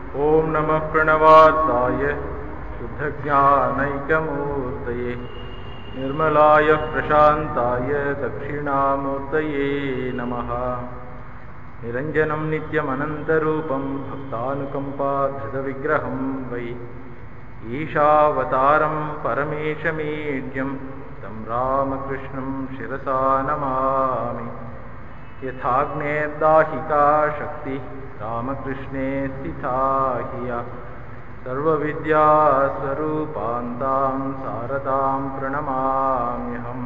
ओम नमः प्रणवार्ताय शुद्धज्ञानैकमूर्तये निर्मलाय प्रशान्ताय दक्षिणामूर्तये नमः। निरञ्जनं नित्यमनन्तरूपं भक्तानुकम्पाधृतविग्रहं वै ईशावतारं परमेशमीड्यं तं रामकृष्णं शिरसा नमामि। यथाग्नेर्दाहिका शक्तिः रामकृष्णे स्थिता हि सर्वविद्यास्वरूपान्तां शारदां प्रणमाम्यहम्।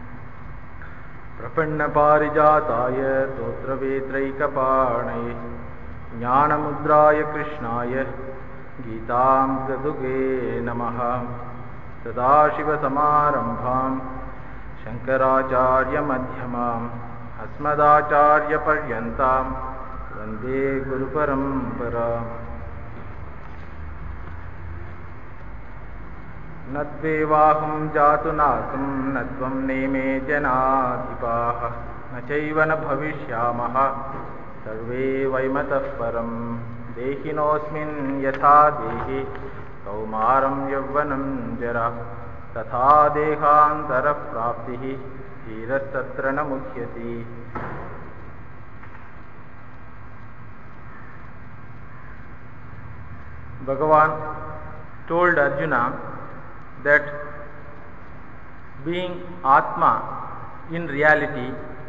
प्रपन्नपारिजाताय स्तोत्रवेत्रैकपाणये ज्ञानमुद्राय कृष्णाय गीतामृतदुहे नमः। सदाशिवसमारम्भां शङ्कराचार्यमध्यमाम् अस्मदाचार्यपर्यन्तां वन्दे गुरुपरम्पराम्। न त्वेवाहं जातु नासं न त्वं नेमे जनाधिपाः न चैव न भविष्यामः सर्वे वैमतः परं। देहिनोऽस्मिन् यथा देहे कौमारं यौवनं जरा तथा देहान्तरप्राप्तिः धीरस्तत्र न मुह्यति। Bhagavan told Arjuna that being Atma in reality,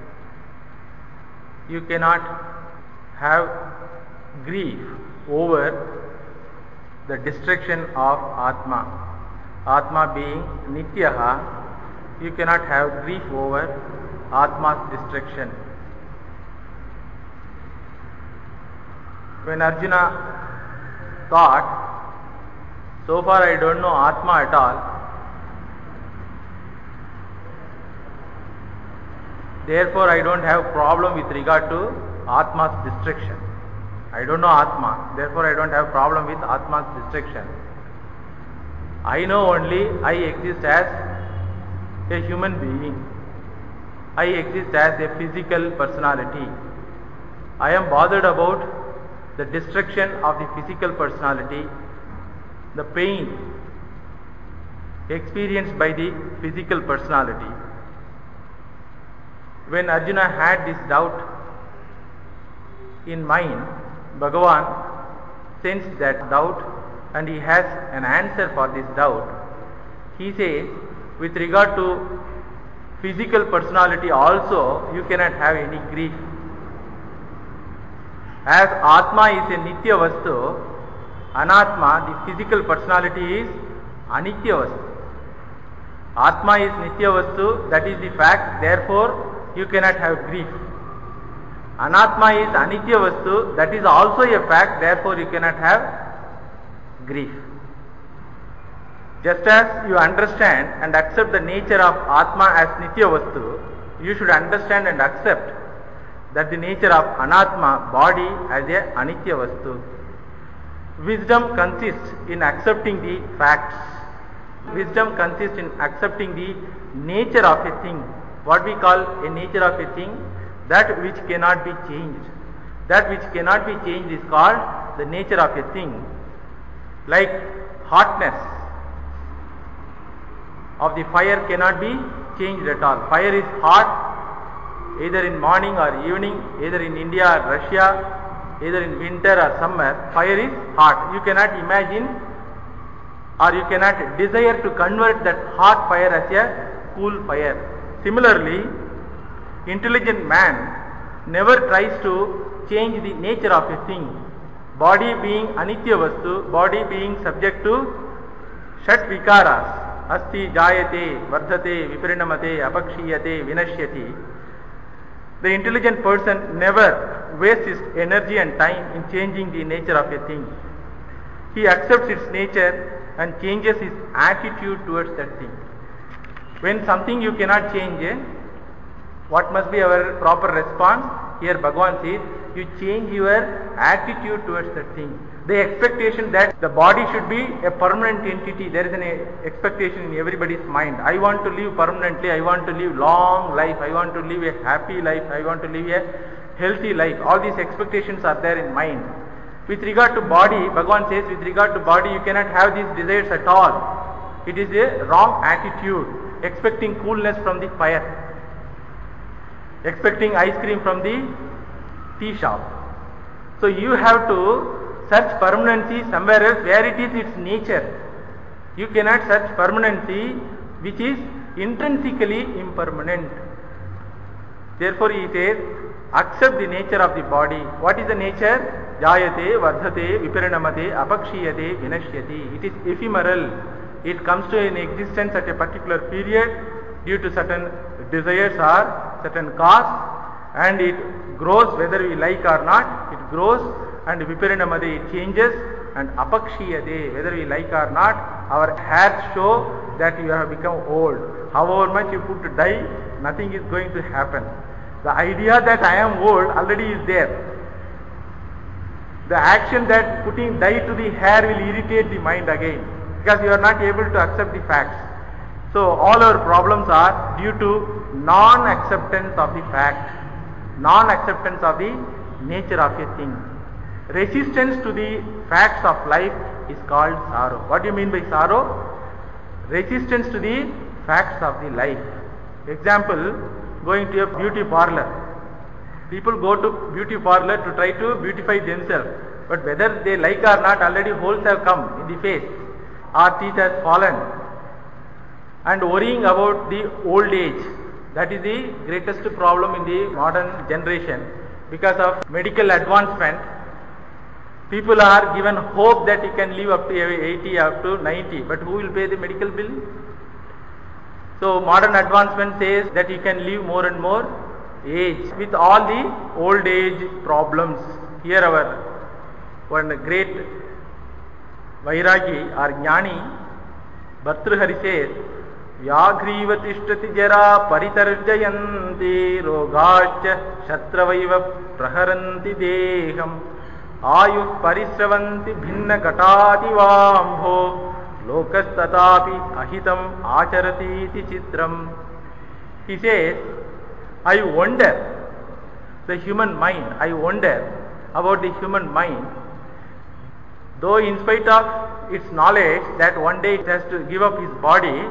you cannot have grief over the destruction of Atma. Atma being Nityaha, you cannot have grief over Atma's destruction. When Arjuna thought, so far I don't know Atma at all, therefore I don't have problem with regard to Atma's destruction. I don't know Atma, therefore I don't have problem with Atma's destruction. I know only I exist as a human being. I exist as a physical personality. I am bothered about the destruction of the physical personality, the pain experienced by the physical personality. When Arjuna had this doubt in mind, Bhagavan sensed that doubt and he has an answer for this doubt. He says, with regard to physical personality also, you cannot have any grief. As Atma is a Nitya Vastu, Anatma, the physical personality, is Anitya Vastu. Atma is Nitya Vastu, that is the fact, therefore you cannot have grief. Anatma is Anitya Vastu, that is also a fact, therefore you cannot have grief. Just as you understand and accept the nature of Atma as Nitya Vastu, you should understand and accept that the nature of Anatma, body, as a Anitya Vastu. Wisdom consists in accepting the facts. Wisdom consists in accepting the nature of a thing. What we call a nature of a thing, that which cannot be changed. That which cannot be changed is called the nature of a thing. Like hotness of the fire cannot be changed at all. Fire is hot either in morning or evening, either in India or Russia, either in winter or summer. Fire is hot. You cannot imagine or you cannot desire to convert that hot fire as a cool fire. Similarly, intelligent man never tries to change the nature of a thing. Body being Anitya Vastu, body being subject to Shat Vikaras, Asti, Jayate, Vardhate, Viparinamate, Apakshiyate, Vinashyati. The intelligent person never wastes his energy and time in changing the nature of a thing. He accepts its nature and changes his attitude towards that thing. When something you cannot change, what must be our proper response? Here Bhagavan says, you change your attitude towards that thing. The expectation that the body should be a permanent entity, there is an expectation in everybody's mind. I want to live permanently, I want to live long life, I want to live a happy life, I want to live a healthy life. All these expectations are there in mind. With regard to body, Bhagavan says, with regard to body, you cannot have these desires at all. It is a wrong attitude, expecting coolness from the fire, expecting ice cream from the tea shop. So you have to search permanency somewhere else where it is its nature. You cannot search permanency which is intrinsically impermanent. Therefore he says, accept the nature of the body. What is the nature? Jayate, vardhate, viparinamate, apakshiyate, vinashyati. It is ephemeral. It comes to an existence at a particular period due to certain desires or certain cause, and it grows whether we like or not. It grows, and viparinamate, it changes, and apakshiyate, whether we like or not. Our hairs show that you have become old. However much you put to dye, nothing is going to happen. The idea that I am old already is there. The action that putting dye to the hair will irritate the mind again, because you are not able to accept the facts. So all our problems are due to non-acceptance of the fact, non-acceptance of the nature of a thing. Resistance to the facts of life is called sorrow. What do you mean by sorrow? Resistance to the facts of the life. Example, going to a beauty parlor. People go to beauty parlor to try to beautify themselves, but whether they like or not, already holes have come in the face, our teeth has fallen, and worrying about the old age. That is the greatest problem in the modern generation. Because of medical advancement, people are given hope that he can live up to 80, up to 90, but who will pay the medical bill? So modern advancement says that you can live more and more age with all the old age problems. Here our one great Vairagi or Jnani Bhartrhari says, Vyagriva tishtati jara paritarjayanti rogacha shatravaiva praharanti deham ayuh parisravanti bhinna gatati vambho lokastatapi ahitam acharati iti chitram. He says, I wonder the human mind, I wonder about the human mind, though in spite of its knowledge that one day it has to give up his body,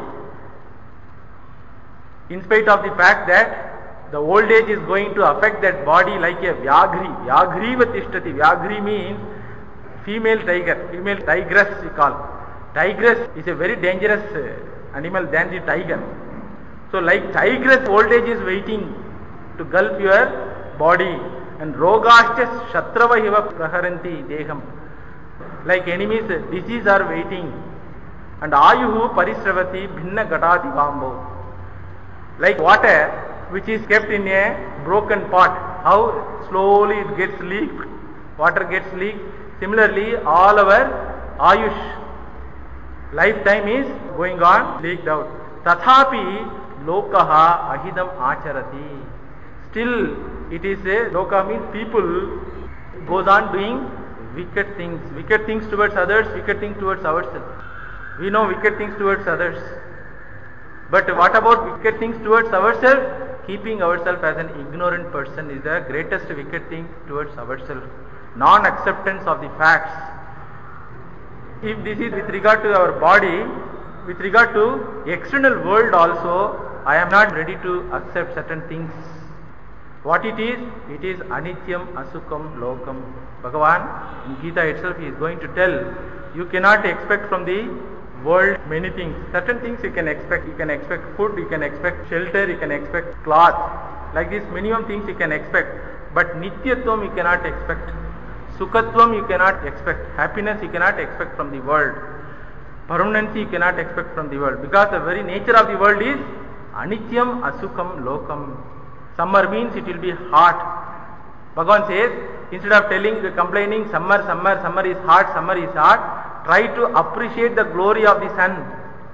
in spite of the fact that the old age is going to affect that body like a Vyagri. Vyagriva tishtati. Vyagri means female tiger, female tigress we call. Tigress is a very dangerous animal than the tiger. So like tigress, old age is waiting to gulp your body. And rogascha shatrava hiva praharanti deham. Like enemies, disease are waiting. And ayuhu parisravati bhinna gatati vambo. Like water which is kept in a broken pot, how slowly it gets leaked, water gets leaked. Similarly, all our ayush, lifetime is going on, leaked out. Tathapi lokaha ahidam acharati. Still, it is a loka means people goes on doing wicked things towards others, wicked things towards ourselves. We know wicked things towards others. But what about wicked things towards ourselves? Keeping ourselves as an ignorant person is the greatest wicked thing towards ourselves. Non-acceptance of the facts. If this is with regard to our body, with regard to external world also, I am not ready to accept certain things. What it is anityam, asukam, lokam. Bhagavan in Gita itself he is going to tell, you cannot expect from the world many things. Certain things you can expect. You can expect food, you can expect shelter, you can expect cloth. Like this minimum things you can expect. But nityatvam you cannot expect. Sukhatvam you cannot expect. Happiness you cannot expect from the world. Permanency you cannot expect from the world. Because the very nature of the world is anityam, asukam, lokam. Summer means it will be hot. Bhagavan says, instead of complaining, summer is hot, try to appreciate the glory of the sun.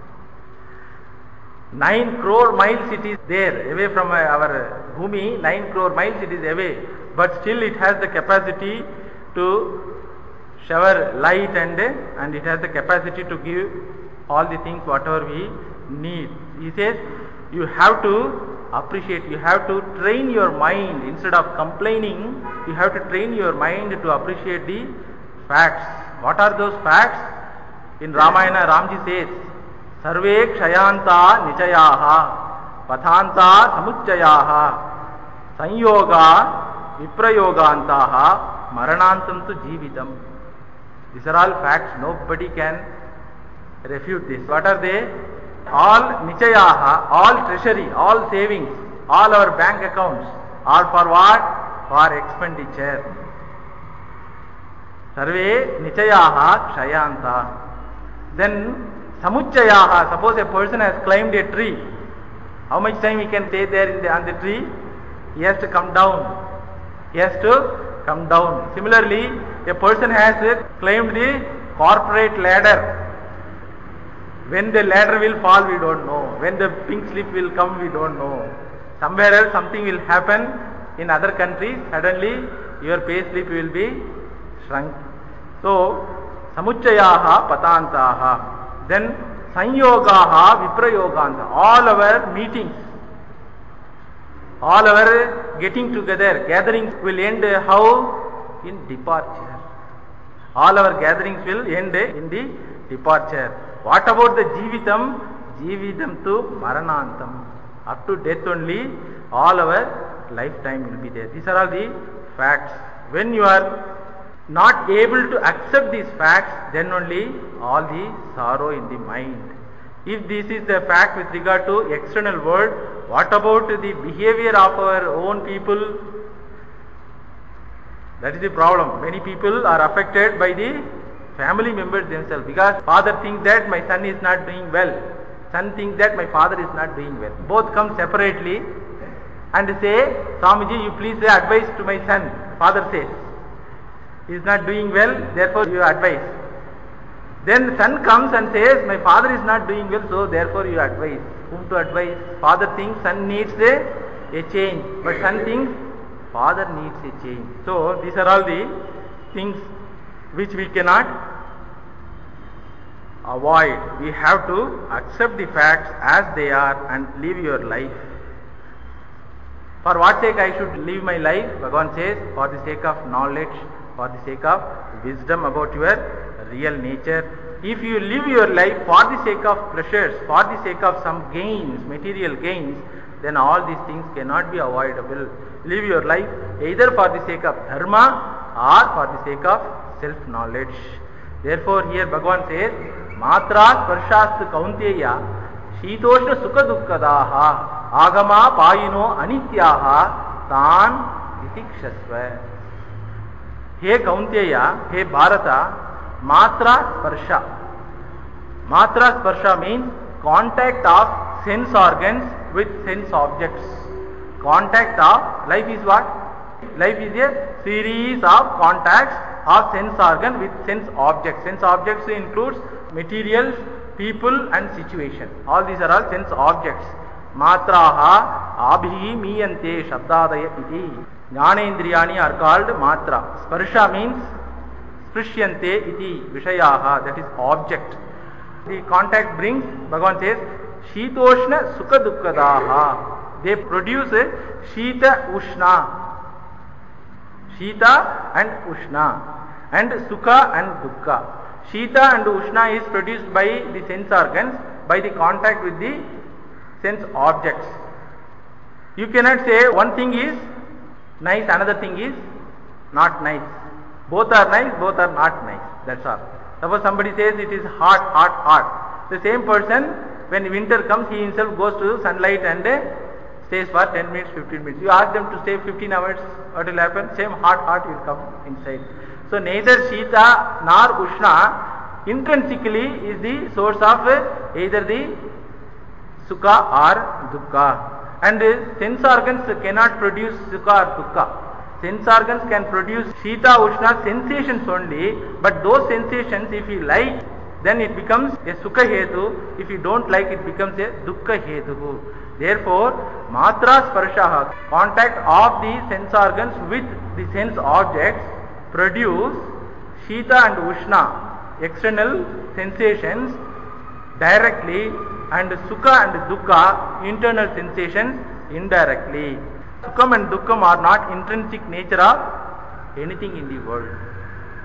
9 crore miles it is there, away from our Bhumi, 9 crore miles it is away. But still it has the capacity to shower light and it has the capacity to give all the things whatever we need. He says, you have to appreciate, you have to train your mind. Instead of complaining, you have to train your mind to appreciate the facts. What are those facts? In Ramayana, Ramji says, Sarve Kshayanta Nichayaha Pathanta Samuchayaha Sanyoga Viprayogantaha Maranantam tu Jeevitam. These are all facts. Nobody can refute this. What are they? All Nichayaha, all treasury, all savings, all our bank accounts are for what? For expenditure. Sarve Nichayaha Kshayanta. Then Samuchayaha, suppose a person has climbed a tree. How much time he can stay there on the tree? He has to come down. He has to come down. Similarly, a person has climbed the corporate ladder. When the ladder will fall, we don't know. When the pink slip will come, we don't know. Somewhere else something will happen in other countries. Suddenly your pay slip will be shrunk. So, Samuchayaha Patantaha. Then Sanyogaha Viprayoganta. All our meetings, all our getting together, gatherings will end how? In departure. All our gatherings will end in the departure. What about the Jeevitam? Jeevitam to Maranantam. Up to death only, all our lifetime will be there. These are all the facts. When you are not able to accept these facts, then only all the sorrow in the mind. If this is the fact with regard to external world, what about the behavior of our own people? That is the problem. Many people are affected by the family members themselves, because father thinks that my son is not doing well, son thinks that my father is not doing well. Both come separately and say, Swamiji, you please advise to my son. Father says, he is not doing well, therefore you advise. Then son comes and says, my father is not doing well, so therefore you advise. Whom to advise? Father thinks son needs a change, but son thinks father needs a change. So these are all the things which we cannot avoid. We have to accept the facts as they are and live your life. For what sake I should live my life? Bhagavan says, for the sake of knowledge, for the sake of wisdom about your real nature. If you live your life for the sake of pleasures, for the sake of some gains, material gains, then all these things cannot be avoidable. Live your life either for the sake of dharma or for the sake of self-knowledge. Therefore here Bhagavan says, Matra Sparshast Kaunteya Shitoshna Sukha Dukkadaha Agama Payino Anityaha Tan Vitikshasva. He Kaunteya, he Bharata, Matra Sparsha. Matra Sparsha means contact of sense organs with sense objects. Contact of, life is what? Life is a series of contacts of sense organ with sense objects. Sense objects includes materials, people and situation. All these are all sense objects. Matraha abhi miyante shabdadaya iti. Jnanendriyani are called matra. Sparsha means sprishyante iti vishayaha, that is object. The contact brings, Bhagavan says, Shitoshna Sukha Dukkadaha. They produce Shita Ushna. Shita and Ushna. And Sukha and Dukkha. Shita and Ushna is produced by the sense organs, by the contact with the sense objects. You cannot say one thing is nice, another thing is not nice. Both are nice, both are not nice. That's all. Suppose somebody says it is hot, hot, hot. The same person, when winter comes, he himself goes to sunlight and stays for 10 minutes, 15 minutes. You ask them to stay 15 hours, what will happen? Same hot, hot will come inside. So neither Shita nor Ushna intrinsically is the source of either the Sukha or Dukkha. And sense organs cannot produce Sukha or Dukkha. Sense organs can produce Shita, Ushna sensations only, but those sensations, if you like, then it becomes a Sukha Hetu. If you don't like, it becomes a Dukkha Hetu. Therefore, Matra Sparshaha, contact of the sense organs with the sense objects, produce Shita and Ushna, external sensations directly, and Sukha and Dukkha, internal sensations indirectly. Sukham and Dukkham are not intrinsic nature of anything in the world.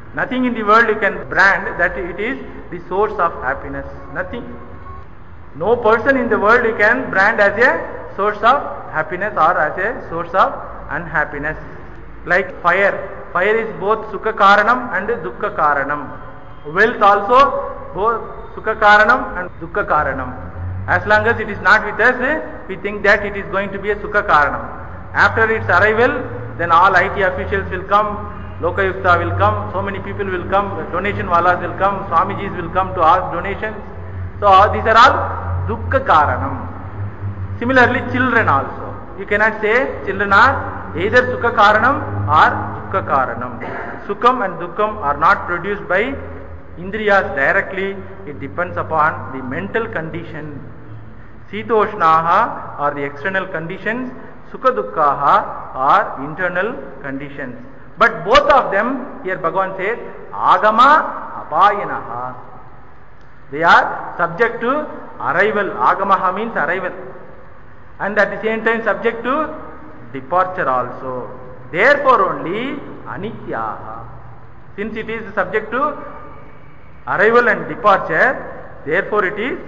Nothing in the world you can brand that it is the source of happiness. Nothing. No person in the world you can brand as a source of happiness or as a source of unhappiness. Like fire. Fire is both Sukha Karanam and Dukkha Karanam. Wealth also both Sukha Karanam and Dukkha Karanam. As long as it is not with us, we think that it is going to be a Sukha Karanam. After its arrival, then all IT officials will come, Lokayukta will come, so many people will come, donation walas will come, Swamijis will come to ask donations. So these are all Dukkha Karanam. Similarly, children also. You cannot say children are either Sukha Karanam or Dukkha Karanam. Sukham and Dukkham are not produced by Indriyas directly. It depends upon the mental condition. Sitoshnaha are the external conditions. Sukha Dukkhaha are internal conditions. But both of them, here Bhagavan says, Agama Apayanaha. They are subject to arrival. Agamaha means arrival. And at the same time subject to departure also. Therefore only Anityaha. Since it is subject to arrival and departure, therefore it is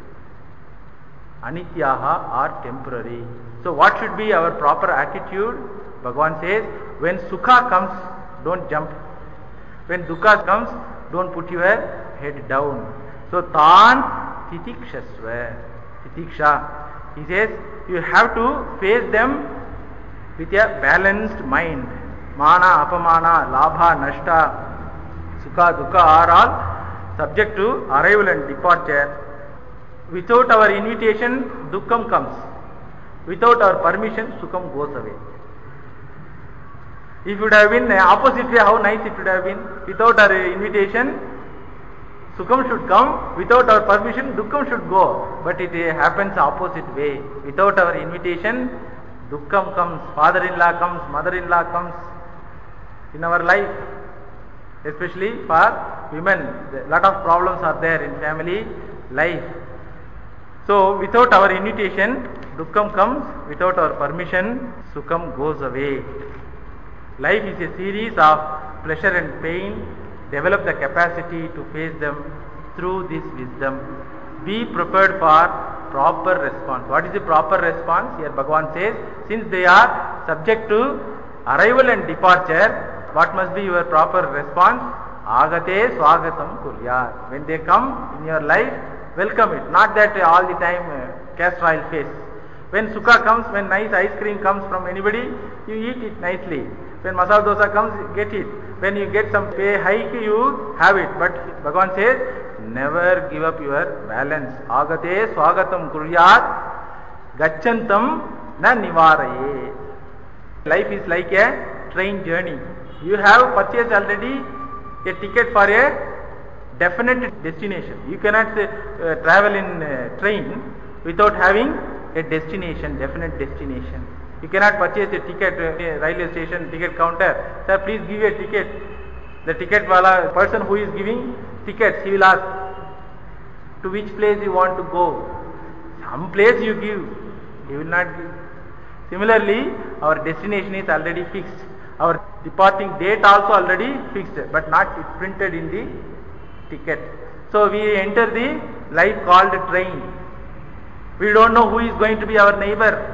Anityaha or temporary. So what should be our proper attitude? Bhagavan says, when Sukha comes, don't jump. When Dukkha comes, don't put your head down. So Tan Titikshasva. Titiksha. He says, you have to face them with a balanced mind. Mana, Apamana, Labha, Nashta, Sukha, Dukkha are all subject to arrival and departure. Without our invitation, Dukkham comes. Without our permission, Sukham goes away. If it would have been opposite way, how nice it would have been. Without our invitation, Sukham should come. Without our permission, Dukkham should go. But it happens opposite way. Without our invitation, Dukkham comes. Father-in-law comes. Mother-in-law comes. In our life, especially for women, a lot of problems are there in family life. So without our invitation, Dukkham comes. Without our permission, Sukham goes away. Life is a series of pleasure and pain. Develop the capacity to face them through this wisdom. Be prepared for proper response. What is the proper response? Here Bhagavan says, since they are subject to arrival and departure, what must be your proper response? Agate swagatam kuryat. When they come in your life, welcome it. Not that all the time castor oil face. When Sukha comes, when nice ice cream comes from anybody, you eat it nicely. When masala dosa comes, get it. When you get some pay hike, you have it. But Bhagavan says, never give up your balance. Agate swagatam kuryat gachantam na nivaraye. Life is like a train journey. You have purchased already a ticket for a definite destination. You cannot travel in train without having a destination, definite destination. You cannot purchase a ticket at a railway station, ticket counter. Sir, please give a ticket. The ticket wala, person who is giving tickets, he will ask, to which place you want to go? Some place you give, he will not give. Similarly, our destination is already fixed. Our departing date also already fixed, but not printed in the ticket. So we enter the life called train. We don't know who is going to be our neighbor.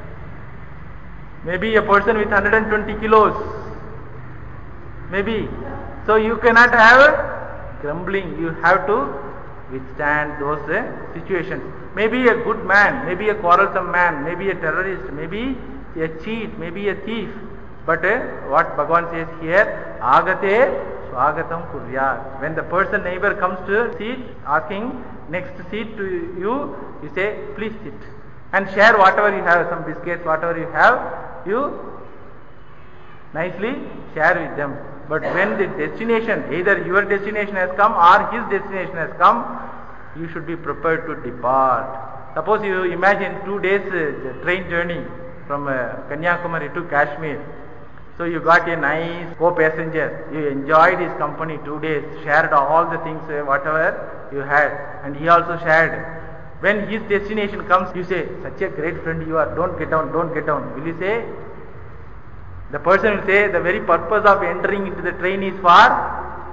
Maybe a person with 120 kilos. Maybe. So you cannot have grumbling. You have to withstand those situations. Maybe a good man, maybe a quarrelsome man, maybe a terrorist, maybe a cheat, maybe a thief. But what Bhagavan says here, Agate Swagatam Kuryat. When the person neighbor comes to seat, asking next seat to you, you say, please sit. And share whatever you have, some biscuits, whatever you have, you nicely share with them. But when the destination, either your destination has come or his destination has come, you should be prepared to depart. Suppose you imagine 2 days train journey from Kanyakumari to Kashmir. So you got a nice co-passenger. You enjoyed his company 2 days, shared all the things, whatever you had. And he also shared. When his destination comes, you say, such a great friend you are, don't get down, don't get down. Will you say? The person will say, the very purpose of entering into the train is for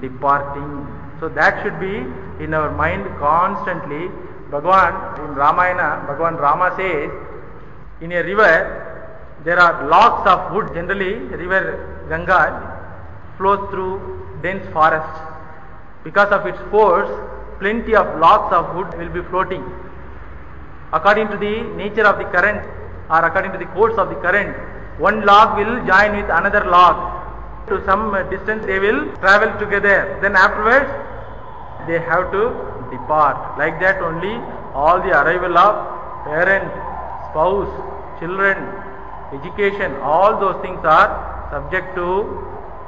departing. So that should be in our mind constantly. Bhagavan in Ramayana, Bhagavan Rama says, in a river there are logs of wood. Generally, river Ganga flows through dense forest. Because of its force, plenty of logs of wood will be floating. According to the nature of the current or according to the course of the current, one log will join with another log. To some distance they will travel together. Then afterwards they have to depart. Like that only all the arrival of parent, spouse, children, education, all those things are subject to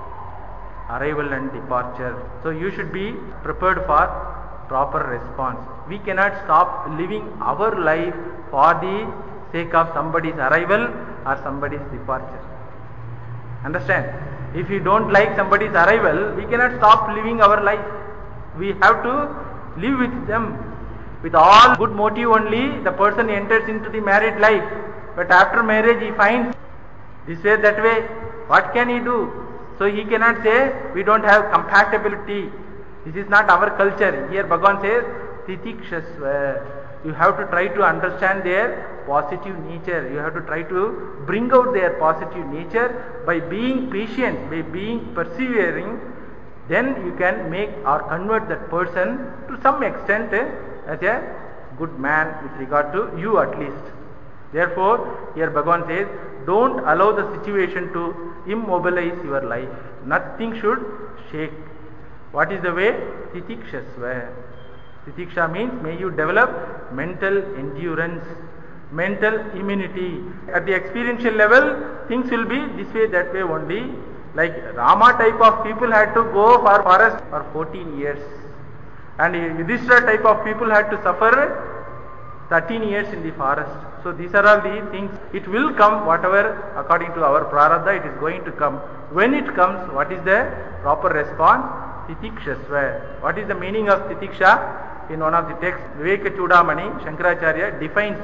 arrival and departure. So you should be prepared for proper response. We cannot stop living our life for the sake of somebody's arrival or somebody's departure. Understand? If you don't like somebody's arrival, we cannot stop living our life. We have to live with them. With all good motive only, the person enters into the married life. But after marriage he finds this way, that way. What can he do? So he cannot say, we don't have compatibility. This is not our culture. Here Bhagavan says, titikshasva. You have to try to understand their positive nature. You have to try to bring out their positive nature by being patient, by being persevering. Then you can make or convert that person to some extent as a good man with regard to you at least. Therefore, here Bhagavan says, don't allow the situation to immobilize your life. Nothing should shake. What is the way? Titikshasva. Titiksha means may you develop mental endurance, mental immunity. At the experiential level, things will be this way, that way only. Like Rama type of people had to go for forest for 14 years. And Yudhishthira type of people had to suffer 13 years in the forest. So these are all the things. It will come, whatever according to our prarabdha, it is going to come. When it comes, what is the proper response? Titikshasva. What is the meaning of titiksha? In one of the texts, Viveka Chudamani, Shankaracharya defines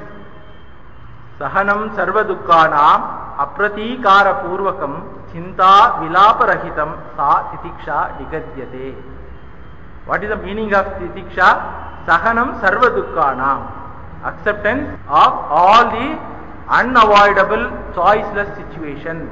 Sahanam sarva dukkhanam apratikara purvakam chinta vilaparahitam sa titiksha nigadyate. What is the meaning of titiksha? Sahanam sarva dukkhanam. Acceptance of all the unavoidable choiceless situation.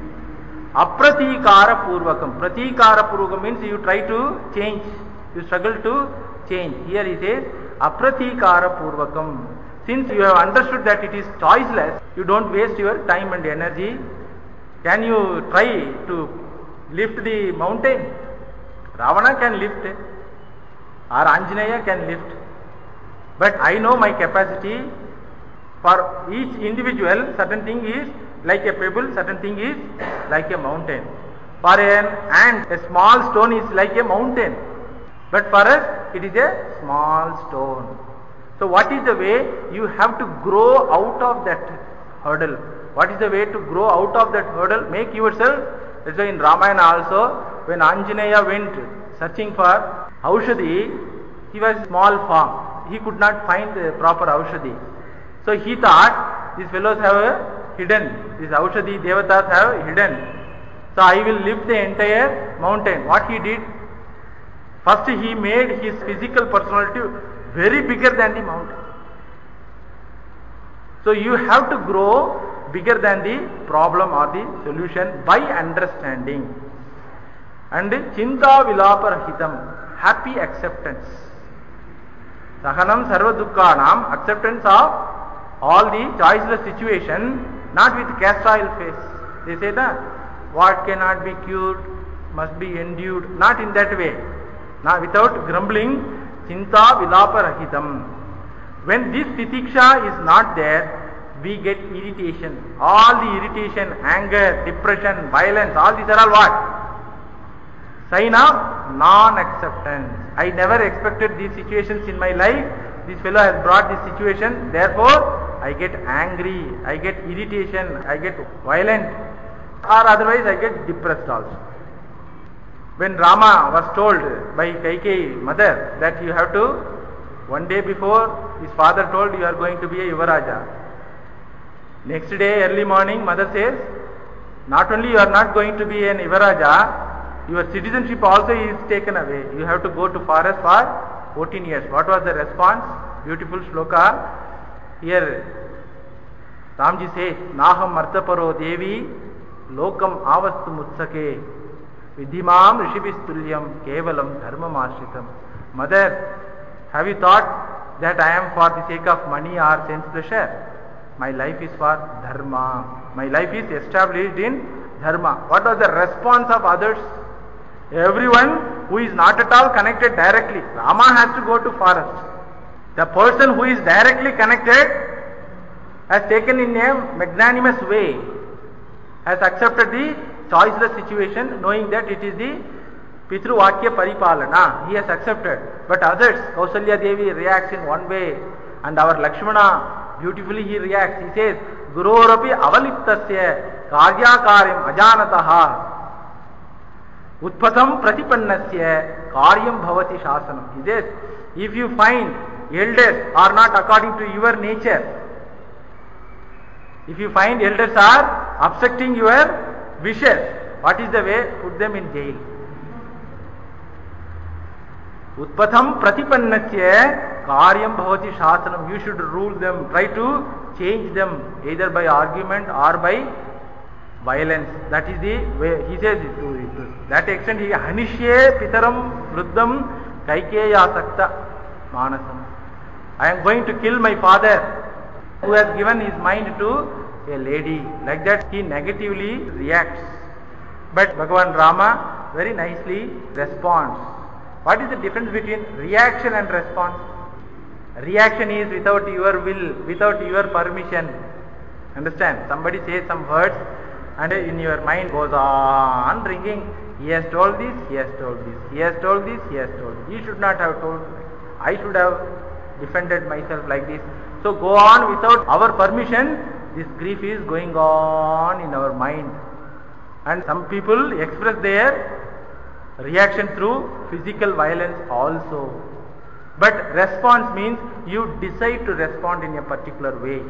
Apratikara purvakam. Pratikara purvakam means you try to change. You struggle to change. Here he says apratikara purvakam. Since you have understood that it is choiceless, you don't waste your time and energy. Can you try to lift the mountain? Ravana can lift, or Anjaneya can lift. But I know my capacity. For each individual, certain thing is like a pebble, certain thing is like a mountain. For an ant, a small stone is like a mountain. But for us, it is a small stone. So what is the way? You have to grow out of that hurdle. What is the way to grow out of that hurdle? Make yourself. That's why in Ramayana also, when Anjaneya went searching for Aushadhi, he was small form. He could not find the proper Aushadhi. So he thought, these fellows have hidden. These Aushadhi Devatas have hidden. So I will lift the entire mountain. What he did? First he made his physical personality very bigger than the mountain. So you have to grow bigger than the problem or the solution by understanding. And chinta vilaparahitam, happy acceptance. Sahanam sarva dukkhanam, acceptance of all the choiceless situation, not with cast oil face. They say that what cannot be cured must be endured. Not in that way. Now without grumbling, chinta vilaparahitam. When this titiksha is not there, we get irritation. All the irritation, anger, depression, violence, all these are all what? Sign of non-acceptance. I never expected these situations in my life. This fellow has brought this situation. Therefore, I get angry, I get irritation, I get violent, or otherwise I get depressed also. When Rama was told by Kaikeyi mother that you have to, one day before his father told you are going to be a Yuvaraja. Next day early morning mother says, not only you are not going to be an Yuvaraja, Your citizenship also is taken away. You have to go to forest for 14 years. What was the response? Beautiful shloka. Here Ramji says, Naham Martaparo Devi Lokam Avastu Mutsake Vidhimam Rishibhistulyam Kevalam Dharmam Ashritam. Mother, have you thought that I am for the sake of money or sense pleasure? My life is for dharma. My life is established in dharma. What was the response of others? Everyone who is not at all connected directly. Rama has to go to forest. The person who is directly connected has taken in a magnanimous way, has accepted the choiceless situation, knowing that it is the Pitru Vakya Paripalana. He has accepted. But others, Kausalya Devi reacts in one way, and our Lakshmana, beautifully he reacts. He says, Gurorapi avaliptasya karyakaryam ajanataha utpatam pratipannasya karyam bhavati shasanam. He says, if you find elders are not according to your nature, if you find elders are obstructing your wishes, what is the way? Put them in jail. Utpatham pratipannasya karyam bhavati shasanam. You should rule them, try to change them either by argument or by violence. That is the way. He says to that extent, he hanishye pitaram vruddham kaikeya sakta manasam. I am going to kill my father who has given his mind to a lady. Like that he negatively reacts. But Bhagavan Rama very nicely responds. What is the difference between reaction and response? Reaction is without your will, without your permission. Understand? Somebody says some words and in your mind goes on ringing. He has told this, he has told this, he has told this, he has told this. He should not have told. I should have defended myself like this. So go on without our permission. This grief is going on in our mind. And some people express their reaction through physical violence also. But response means you decide to respond in a particular way.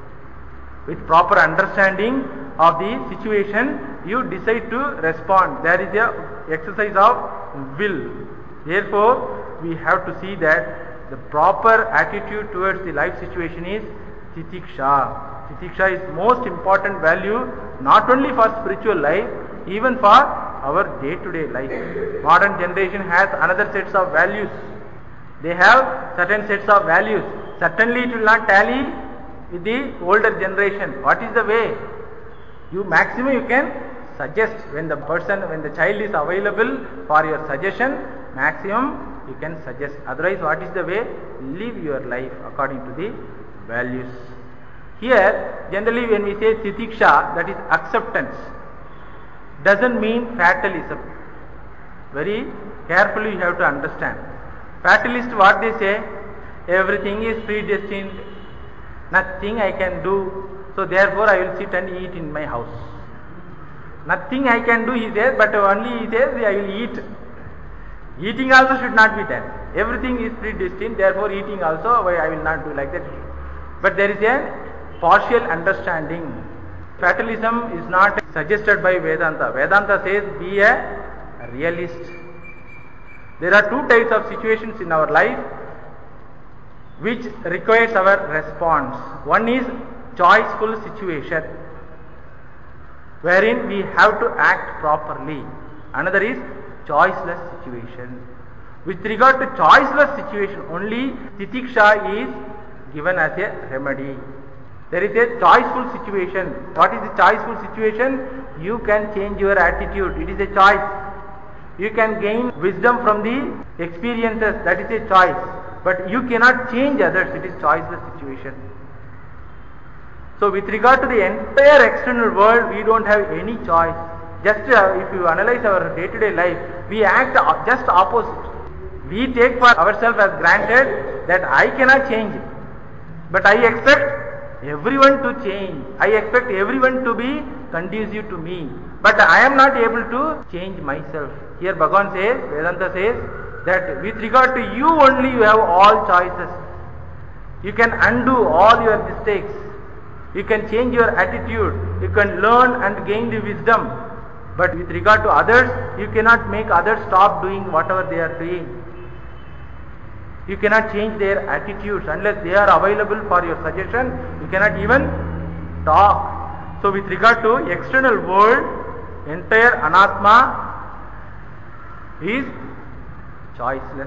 With proper understanding of the situation, you decide to respond. There is a exercise of will. Therefore, we have to see that the proper attitude towards the life situation is titiksha. Titiksha is most important value not only for spiritual life, even for our day-to-day life. Modern generation has another sets of values. They have certain sets of values. Certainly it will not tally with the older generation. What is the way? Maximum you can suggest when the child is available for your suggestion, maximum you can suggest. Otherwise, what is the way? Live your life according to the values. Here, generally when we say titiksha, that is acceptance, doesn't mean fatalism. Very carefully you have to understand. Fatalist, what they say? Everything is predestined. Nothing I can do. So therefore I will sit and eat in my house. Nothing I can do, he says, but only he says I will eat. Eating also should not be done. Everything is predestined, therefore eating also I will not do like that. But there is a partial understanding. Fatalism is not suggested by Vedanta. Vedanta says be a realist. There are two types of situations in our life which requires our response. One is choiceful situation, wherein we have to act properly. Another is choiceless situation. With regard to choiceless situation, only titiksha is given as a remedy. There is a choiceful situation. What is the choiceful situation? You can change your attitude. It is a choice. You can gain wisdom from the experiences. That is a choice. But you cannot change others. It is choiceless situation. So with regard to the entire external world, we don't have any choice. Just if you analyze our day-to-day life, we act just opposite. We take for ourselves as granted that I cannot change. But I expect everyone to change. I expect everyone to be conducive to me. But I am not able to change myself. Here Bhagavan says, Vedanta says, that with regard to you only you have all choices. You can undo all your mistakes. You can change your attitude. You can learn and gain the wisdom. But with regard to others, you cannot make others stop doing whatever they are doing. You cannot change their attitudes unless they are available for your suggestion. You cannot even talk. So with regard to external world, entire anatma is choiceless.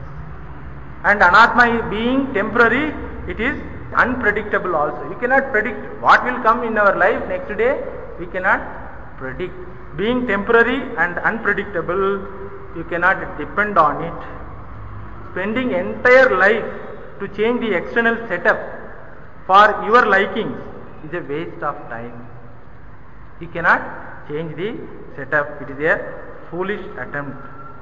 And anatma being temporary, it is unpredictable also. You cannot predict what will come in our life next day. We cannot predict. Being temporary and unpredictable, you cannot depend on it. Spending entire life to change the external setup for your likings is a waste of time. You cannot change the setup. It is a foolish attempt.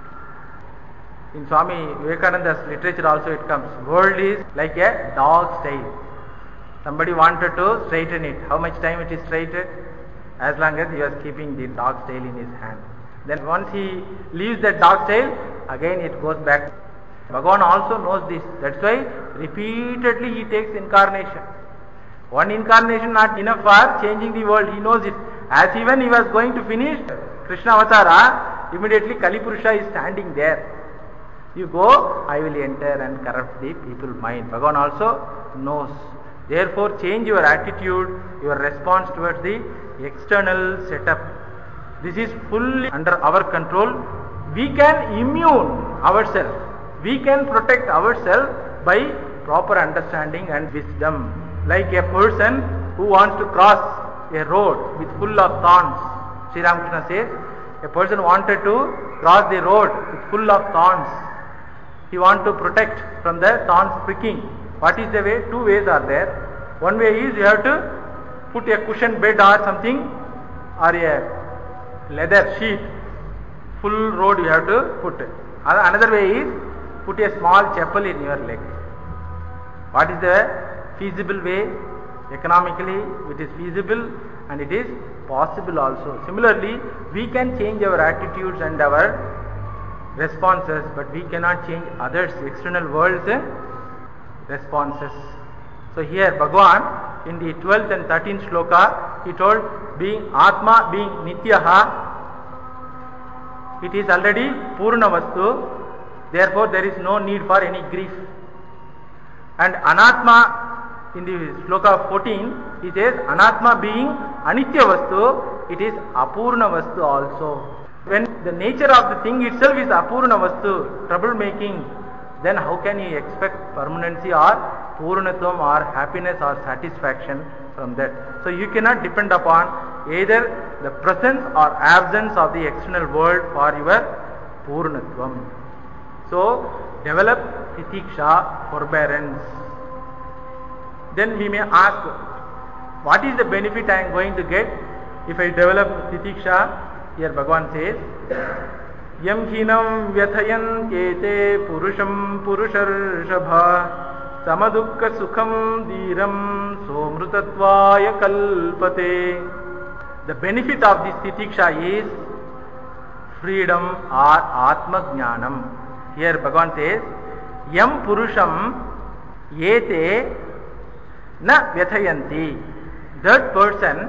In Swami Vivekananda's literature also it comes. World is like a dog's tail. Somebody wanted to straighten it. How much time it is straightened? As long as he was keeping the dog's tail in his hand. Then once he leaves that dog's tail, again it goes back. Bhagavan also knows this. That's why repeatedly he takes incarnation. One incarnation not enough for changing the world. He knows it. As even he was going to finish Krishna Avatara, immediately Kalipurusha is standing there. You go, I will enter and corrupt the people's mind. Bhagavan also knows. Therefore, change your attitude, your response towards the external setup. This is fully under our control. We can immune ourselves. We can protect ourselves by proper understanding and wisdom. Like a person who wants to cross a road with full of thorns. Sri Ramakrishna says, a person wanted to cross the road with full of thorns. He wants to protect from the thorns pricking. What is the way? Two ways are there. One way is you have to put a cushion bed or something, or a leather sheet. Full road you have to put. Another way is put a small chapel in your leg. What is the feasible way? Economically it is feasible and it is possible also. Similarly, we can change our attitudes and our responses, but we cannot change others, external world's responses. So here Bhagavan in the 12th and 13th shloka, he told, being Atma, being Nityaha, it is already Purna Vastu, therefore there is no need for any grief. And Anatma in the shloka 14, he says, Anatma being Anitya Vastu, it is Apurna Vastu also. When the nature of the thing itself is Apurna Vastu, troublemaking, then how can he expect permanency or Purnatvam or happiness or satisfaction from that? So you cannot depend upon either the presence or absence of the external world for your Purnatvam. So develop titiksha, forbearance. Then we may ask, what is the benefit I am going to get if I develop titiksha? Here Bhagavan says, Yam hinam vyathayan kete purusham purusharshabha samadukka sukham dhiram somrutattvaya kalpate. The benefit of this titiksha is freedom or atma jnanam. Here Bhagavan says, Yam purusham yete na vyathayanti. That person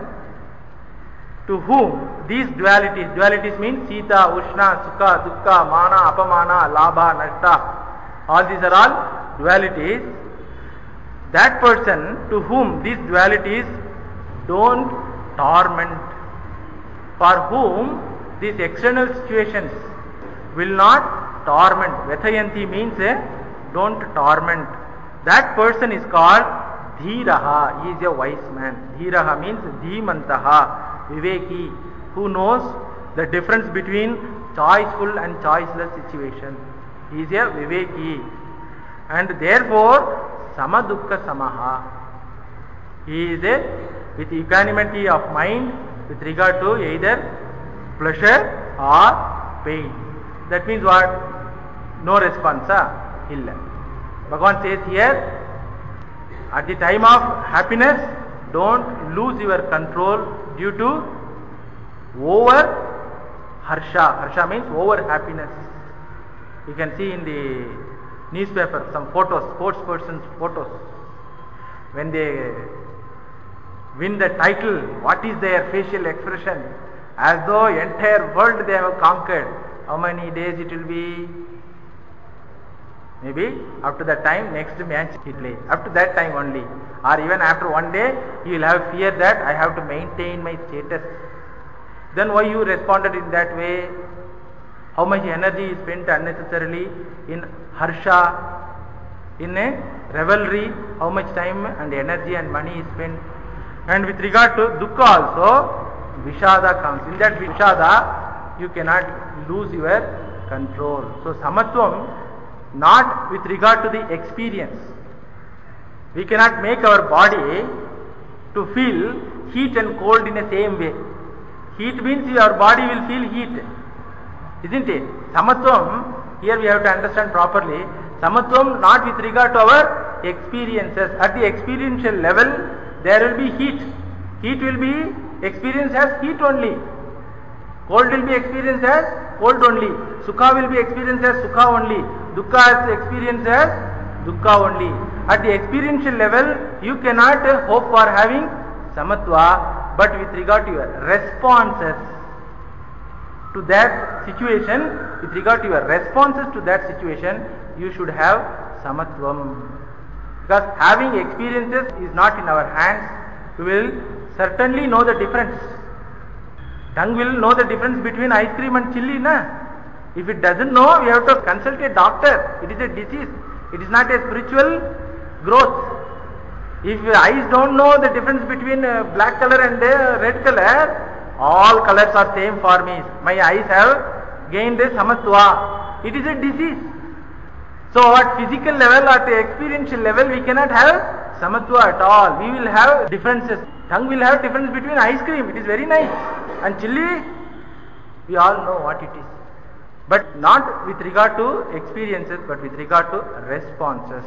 to whom these dualities means Sita, Ushna, Sukha, Dukkha, Mana, Apamana, Labha, Nashta, all these are all dualities. That person to whom these dualities don't torment, for whom these external situations will not torment. Vyathayanti means don't torment. That person is called Dhiraha. He is a wise man. Dhiraha means Dhimantaha. Viveki, who knows the difference between choiceful and choiceless situation. He is a Viveki. And therefore, Samadukka Samaha. He is with equanimity of mind with regard to either pleasure or pain. That means what? No response. Illa. Bhagavan says here, at the time of happiness, don't lose your control due to over harsha. Harsha means over happiness. You can see in the newspaper some photos, sports persons' photos. When they win the title, what is their facial expression? as though entire world they have conquered. How many days it will be? Maybe up to that time next match he play. Up to that time only. Or even after one day, you will have fear that I have to maintain my status. Then why you responded in that way? How much energy is spent unnecessarily in harsha, in a revelry? How much time and energy and money is spent? And with regard to dukkha also, vishada comes. In that vishada, you cannot lose your control. So samatvam, not with regard to the experience. We cannot make our body to feel heat and cold in the same way. Heat means your body will feel heat, isn't it? Samatvam, here we have to understand properly. Samatvam not with regard to our experiences. At the experiential level, there will be heat. Heat will be experienced as heat only. Cold will be experienced as cold only. Sukha will be experienced as sukha only. Dukkha is experienced as dukkha only. At the experiential level, you cannot hope for having samatva, but with regard to your responses to that situation, with regard to your responses to that situation, you should have samatvam. Because having experiences is not in our hands. We will certainly know the difference. Tongue will know the difference between ice cream and chili, na? If it doesn't know, we have to consult a doctor. It is a disease. It is not a spiritual growth. If your eyes don't know the difference between black color and red color, all colors are same for me. My eyes have gained a samatva. It is a disease. So at physical level, at the experiential level, we cannot have samatva at all. We will have differences. Tongue will have difference between ice cream. It is very nice. And chili, we all know what it is. But not with regard to experiences, but with regard to responses.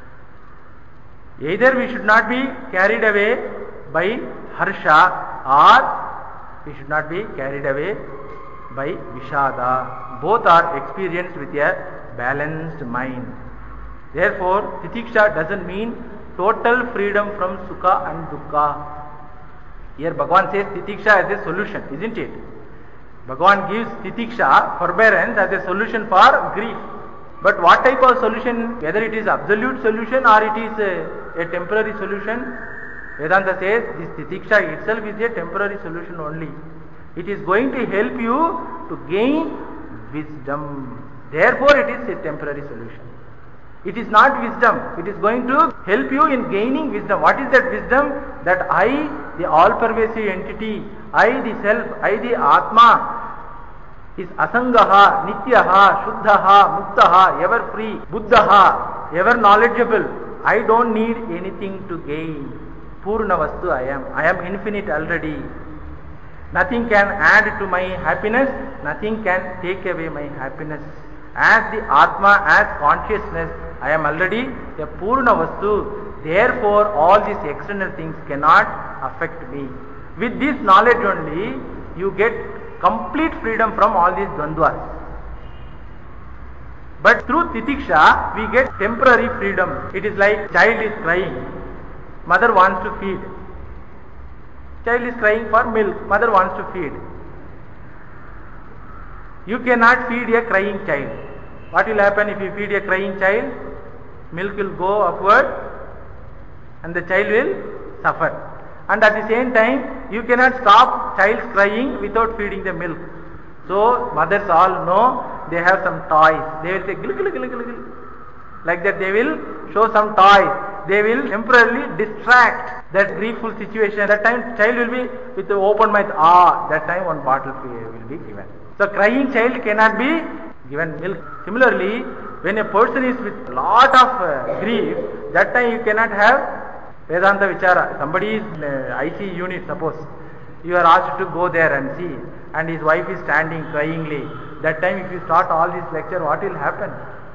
Either we should not be carried away by harsha, or we should not be carried away by vishada. Both are experienced with a balanced mind. Therefore, titiksha doesn't mean total freedom from sukha and dukkha. Here Bhagavan says titiksha as a solution, isn't it? Bhagavan gives titiksha, forbearance, as a solution for grief. But what type of solution? Whether it is absolute solution or it is a temporary solution? Vedanta says this titiksha itself is a temporary solution only. It is going to help you to gain wisdom. Therefore it is a temporary solution. It is not wisdom. It is going to help you in gaining wisdom. What is that wisdom? That I, the all-pervasive entity, I, the self, I, the Atma, is asangaha, nityaha, shuddhaha, muktaha, ever free, buddhaha, ever knowledgeable. I don't need anything to gain. Purna vastu I am. I am infinite already. Nothing can add to my happiness. Nothing can take away my happiness. As the Atma, as consciousness, I am already a Purna Vastu. Therefore, all these external things cannot affect me. With this knowledge only, you get complete freedom from all these dvandvas. But through titiksha, we get temporary freedom. It is like child is crying. Mother wants to feed. Child is crying for milk. Mother wants to feed. You cannot feed a crying child. What will happen if you feed a crying child? Milk will go upward and the child will suffer. And at the same time, you cannot stop child's crying without feeding the milk. So, mothers all know they have some toys. They will say, gil, gil, gil, gil, gil. Like that they will show some toys. They will temporarily distract that grieful situation. That time child will be with the open mouth. That time one bottle will be given. So crying child cannot be given milk. Similarly, when a person is with lot of grief, that time you cannot have Vedanta Vichara. Somebody is in IC unit, suppose. You are asked to go there and see, and his wife is standing cryingly. That time if you start all this lecture, what will happen?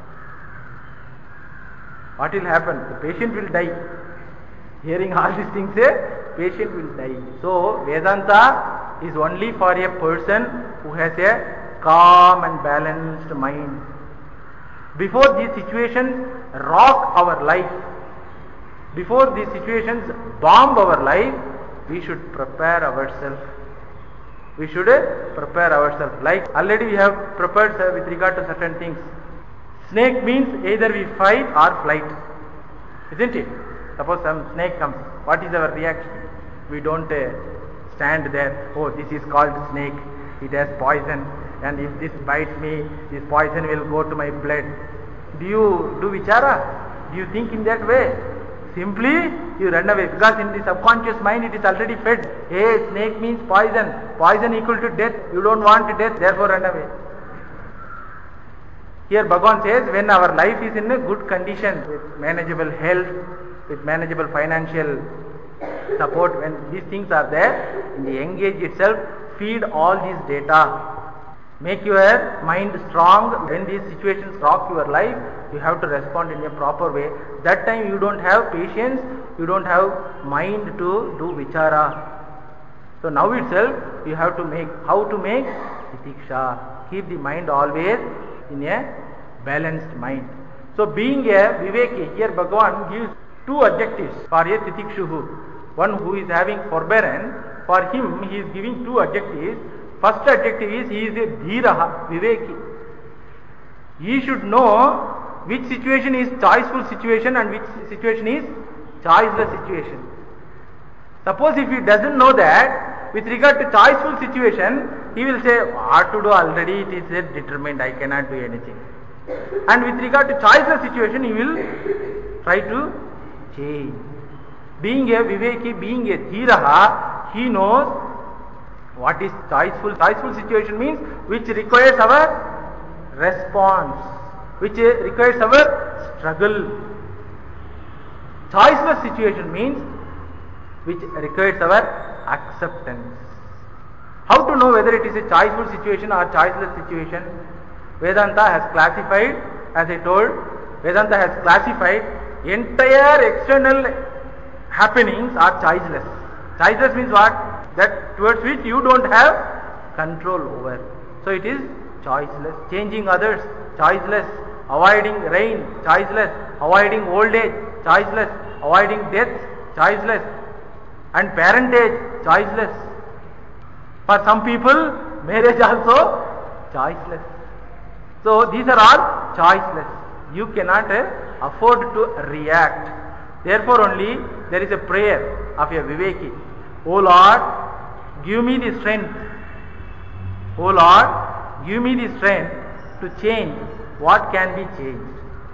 What will happen? The patient will die. Hearing all these things, patient will die. So Vedanta is only for a person who has a calm and balanced mind. Before these situations rock our life, before these situations bomb our life, we should prepare ourselves. We should prepare ourselves. Like already we have prepared with regard to certain things. Snake means either we fight or flight. Isn't it? Suppose some snake comes. What is our reaction? We don't stand there. Oh, this is called snake. It has poison. And if this bites me, this poison will go to my blood. Do you do vichara? Do you think in that way? Simply you run away, because in the subconscious mind it is already fed. Hey, snake means poison. Poison equal to death. You don't want death, therefore run away. Here Bhagavan says, when our life is in a good condition, with manageable health, with manageable financial support, when these things are there, in the young age itself, feed all these data. Make your mind strong. When these situations rock your life, you have to respond in a proper way. That time you don't have patience, you don't have mind to do vichara. So now itself you have to make, how to make titiksha. Keep the mind always in a balanced mind. So being a viveki, here Bhagavan gives two adjectives for a titikshuhu. One who is having forbearance, for him he is giving two adjectives. First adjective is he is a dhiraha, viveki. He should know which situation is choiceful situation and which situation is choiceless situation. Suppose if he doesn't know that, with regard to choiceful situation, he will say, what to do already, it is determined, I cannot do anything. And with regard to choiceless situation, he will try to change. Being a viveki, being a dhiraha, he knows what is choiceful. Choiceful situation means which requires our response, which requires our struggle. Choiceless situation means which requires our acceptance. How to know whether it is a choiceful situation or choiceless situation? Vedanta has classified, as I told, Vedanta has classified entire external happenings are choiceless. Choiceless means what? That towards which you don't have control over. So it is choiceless. Changing others, choiceless. Avoiding rain, choiceless. Avoiding old age, choiceless. Avoiding death, choiceless. And parentage, choiceless. For some people, marriage also choiceless. So these are all choiceless. You cannot afford to react. Therefore only there is a prayer of a viveki. O Lord, give me the strength. O Lord, give me the strength to change what can be changed.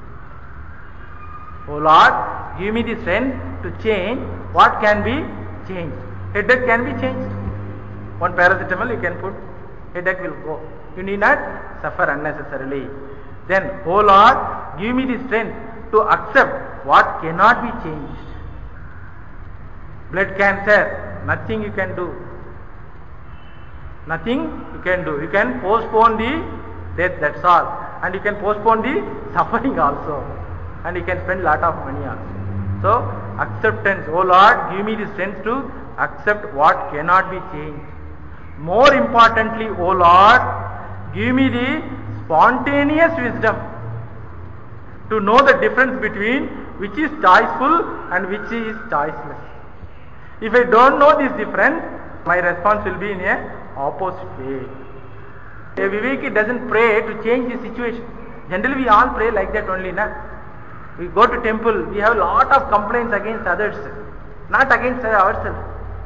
O Lord, give me the strength to change what can be changed. Headache can be changed. One paracetamol you can put, headache will go. You need not suffer unnecessarily. Then, O Lord, give me the strength to accept what cannot be changed. Blood cancer, nothing you can do. Nothing you can do. You can postpone the death, that's all. And you can postpone the suffering also. And you can spend lot of money also. So, acceptance. O Lord, give me the strength to accept what cannot be changed. More importantly, O Lord, give me the spontaneous wisdom to know the difference between which is choiceful and which is choiceless. If I don't know this difference, my response will be in a opposite way. A viveki doesn't pray to change the situation. Generally we all pray like that only, na? We go to temple, we have a lot of complaints against others, not against ourselves.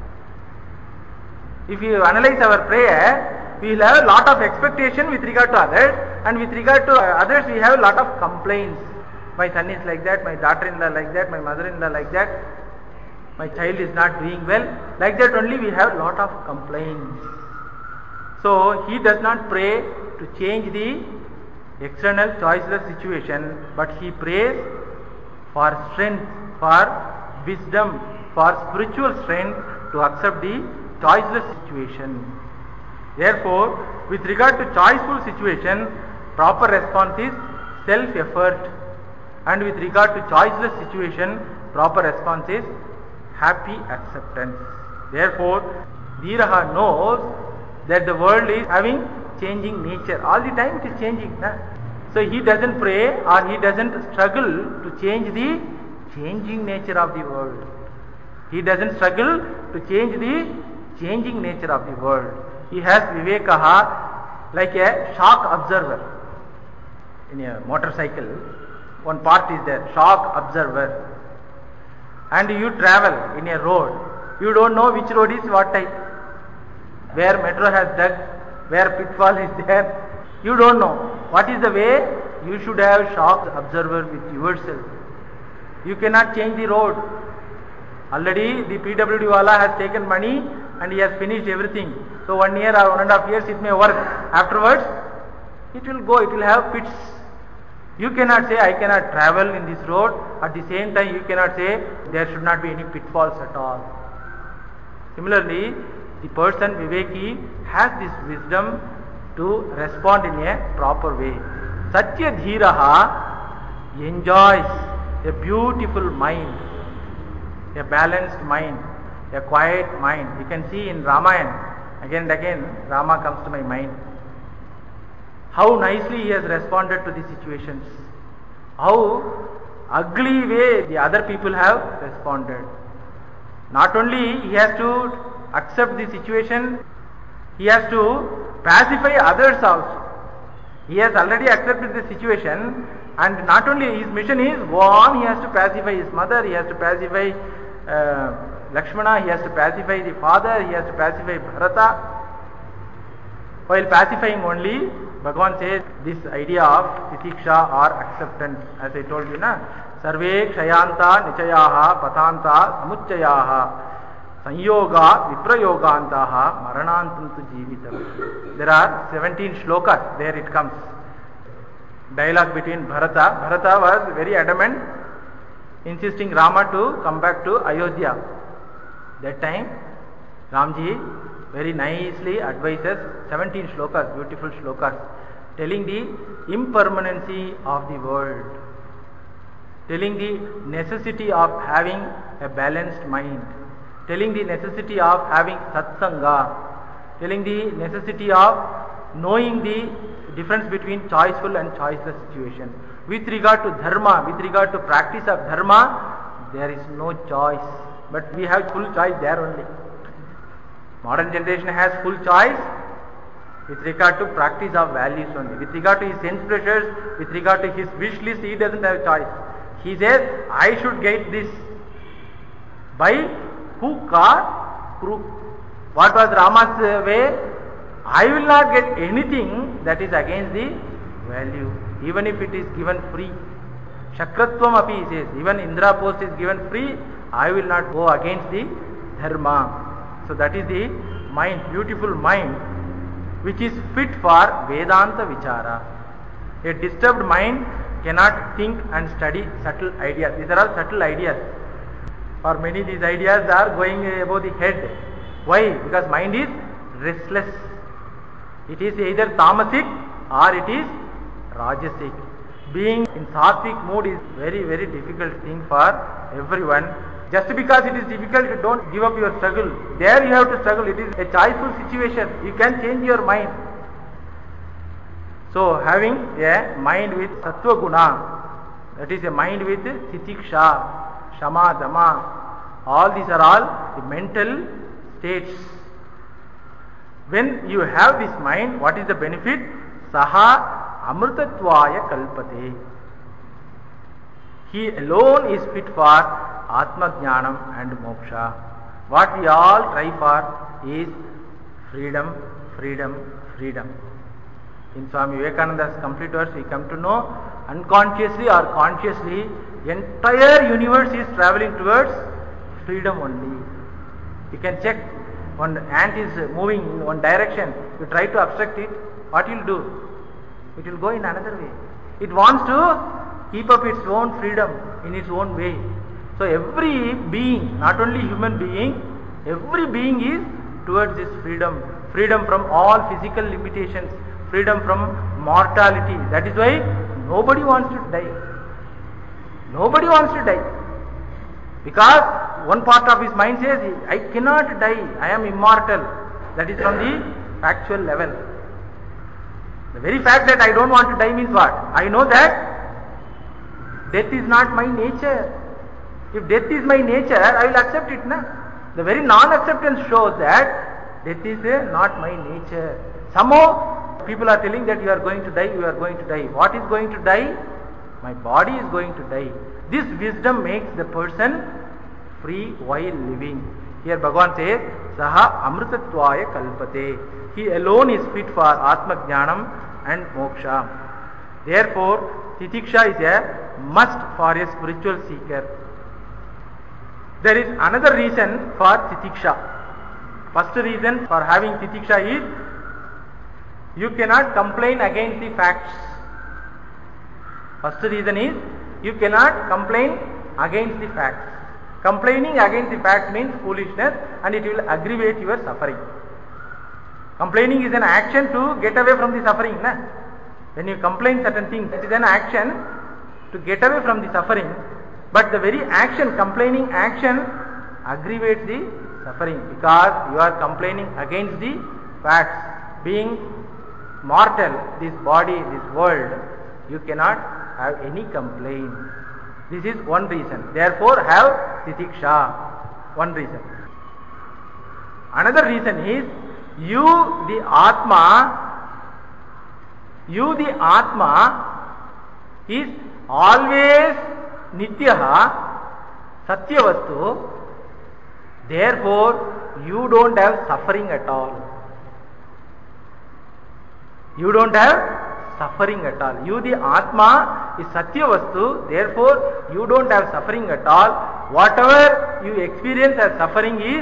If you analyze our prayer, we will have a lot of expectation with regard to others, and with regard to others we have a lot of complaints. My son is like that, my daughter-in-law like that, my mother-in-law like that, my child is not doing well. Like that only we have a lot of complaints. So he does not pray to change the external choiceless situation, but he prays for strength, for wisdom, for spiritual strength to accept the choiceless situation. Therefore, with regard to choiceful situation, proper response is self-effort. And with regard to choiceless situation, proper response is happy acceptance. Therefore, Dhiraha knows that the world is having changing nature. All the time it is changing. Na? So he doesn't pray or he doesn't struggle to change the changing nature of the world. He doesn't struggle to change the changing nature of the world. He has Vivekaha like a shock observer. In a motorcycle, one part is there, shock observer. And you travel in a road, you don't know which road is what type, where metro has dug, where pitfall is there, you don't know. What is the way? You should have shock observer with yourself. You cannot change the road. Already the PWD wala has taken money and he has finished everything. So 1 year or 1.5 years it may work. Afterwards, it will go, it will have pits. You cannot say, I cannot travel in this road. At the same time, you cannot say, there should not be any pitfalls at all. Similarly, the person Viveki has this wisdom to respond in a proper way. Satya Dhiraha enjoys a beautiful mind, a balanced mind, a quiet mind. You can see in Ramayana, again and again, Rama comes to my mind. How nicely he has responded to the situations. How ugly way the other people have responded. Not only he has to accept the situation, he has to pacify others also. He has already accepted the situation, and not only his mission is go on, he has to pacify his mother, he has to pacify Lakshmana, he has to pacify the father, he has to pacify Bharata. While pacifying only, Bhagavan says this idea of titiksha or acceptance, as I told you, sarve kshayanta nichayaha patanta samuchayaha sanyoga viprayogantaha maranantantu jivitam. There are 17 shlokas, there it comes. Dialogue between Bharata. Bharata was very adamant, insisting Rama to come back to Ayodhya. That time, Ramji very nicely advises 17 shlokas, beautiful shlokas, telling the impermanency of the world, telling the necessity of having a balanced mind, telling the necessity of having satsanga, telling the necessity of knowing the difference between choiceful and choiceless situation. With regard to dharma, with regard to practice of dharma, there is no choice, but we have full choice there only. Modern generation has full choice with regard to practice of values only. With regard to his sense pleasures, with regard to his wish list, he doesn't have choice. He says, I should get this by hook or crook. What was Rama's way? I will not get anything that is against the value, even if it is given free. Shakratvam api, he says, even Indra post is given free, I will not go against the dharma. So that is the mind, beautiful mind, which is fit for Vedanta Vichara. A disturbed mind cannot think and study subtle ideas. These are all subtle ideas. For many, these ideas are going above the head. Why? Because mind is restless. It is either tamasic or it is rajasic. Being in sattvic mood is very, very difficult thing for everyone. Just because it is difficult, don't give up your struggle. There you have to struggle. It is a choiceful situation. You can change your mind. So having a mind with sattva guna, that is a mind with titiksha, shama, dama, all these are all the mental states. When you have this mind, what is the benefit? Saha amrutatvaya kalpate. He alone is fit for Atma Jnanam and Moksha. What we all try for is freedom, freedom, freedom. In Swami Vivekananda's complete verse, we come to know unconsciously or consciously, entire universe is traveling towards freedom only. You can check, one ant is moving in one direction, you try to obstruct it, what will do? It will go in another way. It wants to keep up its own freedom in its own way. So every being, not only human being, every being is towards this freedom. Freedom from all physical limitations, freedom from mortality. That is why nobody wants to die. Nobody wants to die. Because one part of his mind says, I cannot die, I am immortal. That is from the factual level. The very fact that I don't want to die means what? I know that death is not my nature. If death is my nature, I will accept it. The very non-acceptance shows that Death is not my nature. Somehow people are telling that you are going to die, you are going to die. What is going to die? My body is going to die. This wisdom makes the person free while living. Here Bhagavan says, Saha Amritatvaya Kalpate. He alone is fit for Atma Jnanam and Moksha. Therefore, Titiksha is a must for a spiritual seeker. There is another reason for Titiksha. First reason for having Titiksha is you cannot complain against the facts. First reason is you cannot complain against the facts. Complaining against the facts means foolishness and it will aggravate your suffering. Complaining is an action to get away from the suffering. Na? When you complain certain things, it is an action to get away from the suffering. But the very action, complaining action, aggravates the suffering because you are complaining against the facts. Being mortal, this body, this world, you cannot have any complaint. This is one reason. Therefore, have Titiksha. One reason. Another reason is you the Atma is always Nityaha, Satyavastu. Therefore, you don't have suffering at all. You don't have suffering at all. You the Atma is Satyavastu. Therefore, you don't have suffering at all. Whatever you experience as suffering is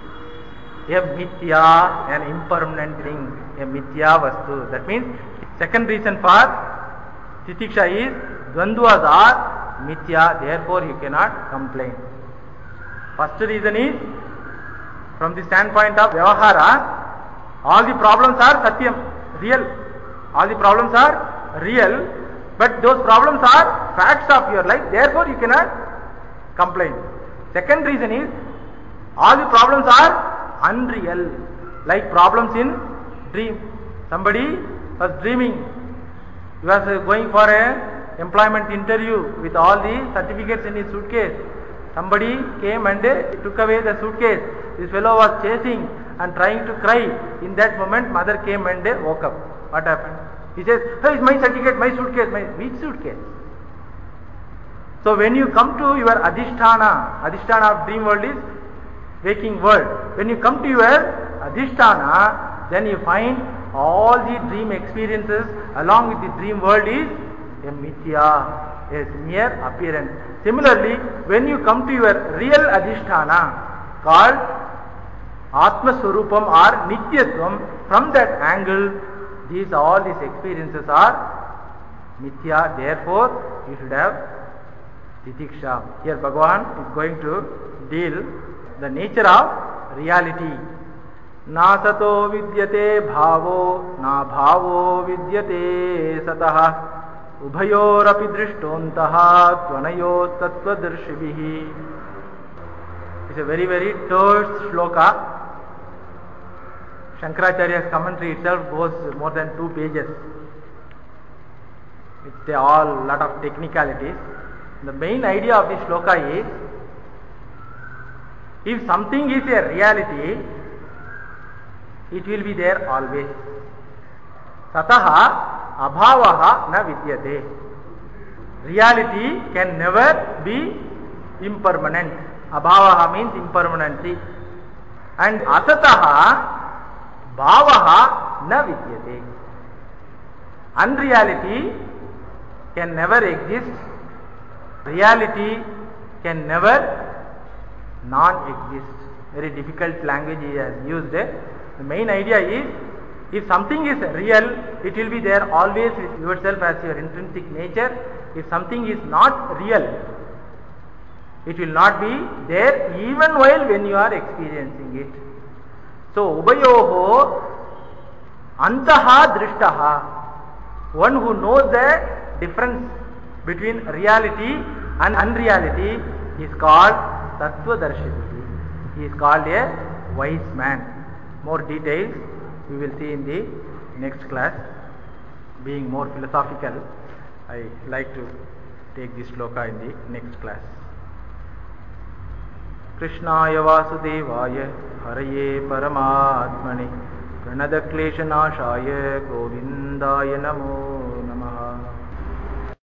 a mithya, an impermanent thing, a mithya vastu. That means, second reason for Titiksha is Dvandvas are mithya, therefore you cannot complain. First reason is, from the standpoint of Vyavahara, all the problems are Satyam, real. All the problems are real, but those problems are facts of your life, therefore you cannot complain. Second reason is, all the problems are unreal, like problems in dream. Somebody was dreaming, he was going for a employment interview with all the certificates in his suitcase. Somebody came and took away the suitcase. This fellow was chasing and trying to cry. In that moment, mother came and woke up. What happened? He says, "Hey, it's my certificate, my suitcase, which suitcase?" So when you come to your Adhisthana of dream world is waking world. When you come to your Adhisthana, then you find all the dream experiences along with the dream world is a mithya, a mere appearance. Similarly, when you come to your real Adhisthana called Atma Swarupam or Nityatvam, from that angle, all these experiences are mithya. Therefore, you should have Titiksha. Here Bhagavan is going to deal the nature of reality. Na sato vidyate bhavo, na bhavo vidyate satah, ubhayorapi drishtontaha tvanayot tattvadarshibhi. It's a very, very terse shloka. Shankaracharya's commentary itself goes more than 2 pages. It's all lot of technicalities. The main idea of this shloka is, if something is a reality, it will be there always. Tataha abhavaha na vidyate. Reality can never be impermanent. Abhavaha means impermanency. And asataha bhavaha na vidyate. Unreality can never exist. Reality can never non-exist. Very difficult language he has used. The main idea is, if something is real, it will be there always with yourself as your intrinsic nature. If something is not real, it will not be there even while when you are experiencing it. So, ubayoho antaha drishtaha. One who knows the difference between reality and unreality is called Tattvadarshibhi. He is called a wise man. More details we will see in the next class. Being more philosophical, I like to take this shloka in the next class. कृष्णाय वासुदेवाय हरये परमात्मने प्रणतक्लेशनाशाय गोविन्दाय नमो